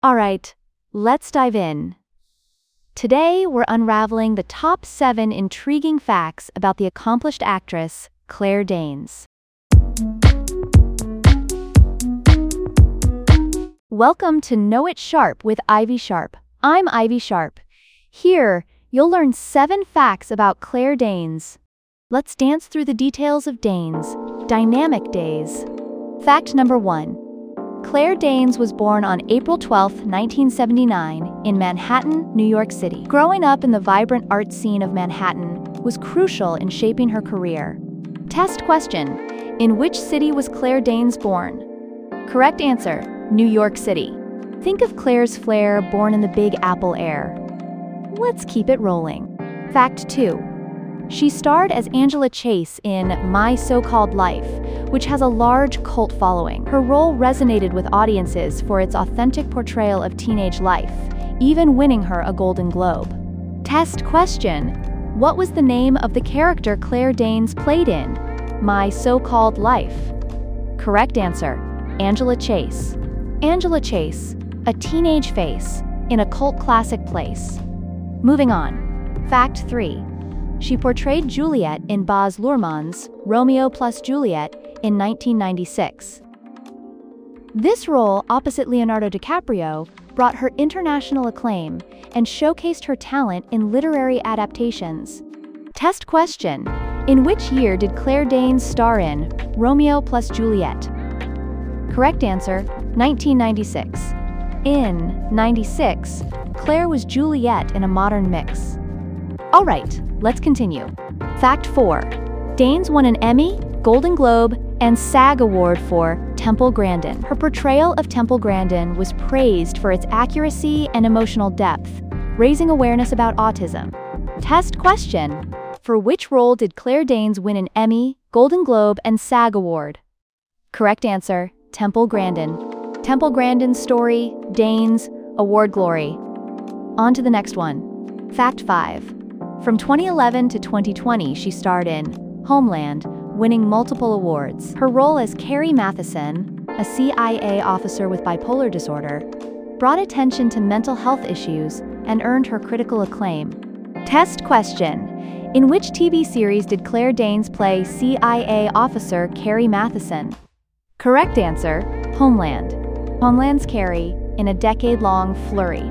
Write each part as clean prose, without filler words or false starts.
Alright, let's dive in. Today, we're unraveling the top 7 intriguing facts about the accomplished actress, Claire Danes. Welcome to Know It Sharp with Ivy Sharp. I'm Ivy Sharp. Here, you'll learn 7 facts about Claire Danes. Let's dance through the details of Danes' dynamic days. Fact number 1. Claire Danes was born on April 12, 1979, in Manhattan, New York City. Growing up in the vibrant art scene of Manhattan was crucial in shaping her career. Test question: in which city was Claire Danes born? Correct answer: New York City. Think of Claire's flair born in the Big Apple air. Let's keep it rolling. Fact 2. She starred as Angela Chase in My So-Called Life, which has a large cult following. Her role resonated with audiences for its authentic portrayal of teenage life, even winning her a Golden Globe. Test question: what was the name of the character Claire Danes played in My So-Called Life? Correct answer: Angela Chase. Angela Chase, a teenage face in a cult classic place. Moving on. Fact 3. She portrayed Juliet in Baz Luhrmann's Romeo plus Juliet in 1996. This role, opposite Leonardo DiCaprio, brought her international acclaim and showcased her talent in literary adaptations. Test question: in which year did Claire Danes star in Romeo plus Juliet? Correct answer: 1996. In 96, Claire was Juliet in a modern mix. Alright, let's continue. Fact 4. Danes won an Emmy, Golden Globe, and SAG Award for Temple Grandin. Her portrayal of Temple Grandin was praised for its accuracy and emotional depth, raising awareness about autism. Test question: for which role did Claire Danes win an Emmy, Golden Globe, and SAG Award? Correct answer: Temple Grandin. Temple Grandin's story, Danes, award glory. On to the next one. Fact 5. From 2011 to 2020, she starred in Homeland, winning multiple awards. Her role as Carrie Mathison, a CIA officer with bipolar disorder, brought attention to mental health issues and earned her critical acclaim. Test question: in which TV series did Claire Danes play CIA officer Carrie Mathison? Correct answer: Homeland. Homeland's Carrie in a decade-long flurry.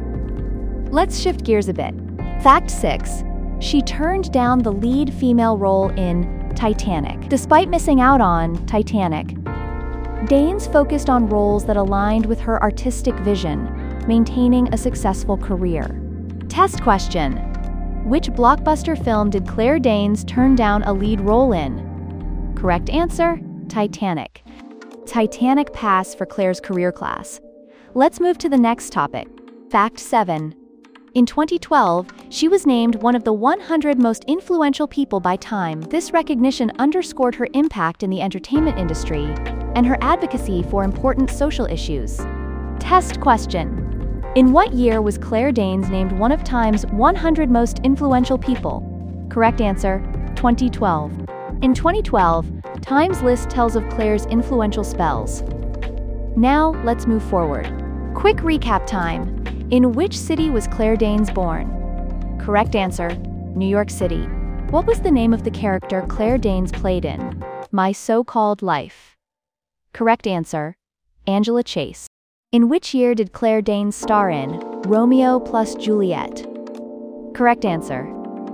Let's shift gears a bit. Fact 6. She turned down the lead female role in Titanic. Despite missing out on Titanic, Danes focused on roles that aligned with her artistic vision, maintaining a successful career. Test question: which blockbuster film did Claire Danes turn down a lead role in? Correct answer: Titanic. Titanic pass for Claire's career class. Let's move to the next topic. Fact 7. In 2012, she was named one of the 100 most influential people by Time. This recognition underscored her impact in the entertainment industry and her advocacy for important social issues. Test question: in what year was Claire Danes named one of Time's 100 most influential people? Correct answer: 2012. In 2012, Time's list tells of Claire's influential spells. Now, let's move forward. Quick recap time. In which city was Claire Danes born? Correct answer: New York City. What was the name of the character Claire Danes played in My So-Called Life? Correct answer: Angela Chase. In which year did Claire Danes star in Romeo plus Juliet? Correct answer: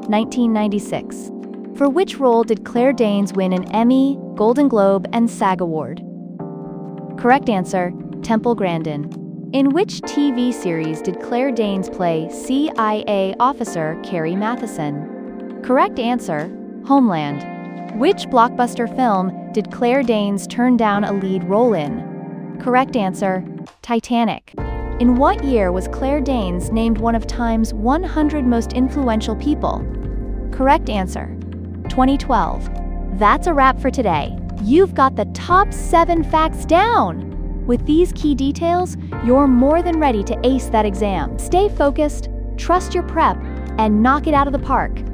1996. For which role did Claire Danes win an Emmy, Golden Globe, and SAG Award? Correct answer: Temple Grandin. In which TV series did Claire Danes play CIA officer Carrie Mathison? Correct answer: Homeland. Which blockbuster film did Claire Danes turn down a lead role in? Correct answer: Titanic. In what year was Claire Danes named one of Time's 100 most influential people? Correct answer: 2012. That's a wrap for today. You've got the top 7 facts down! With these key details, you're more than ready to ace that exam. Stay focused, trust your prep, and knock it out of the park.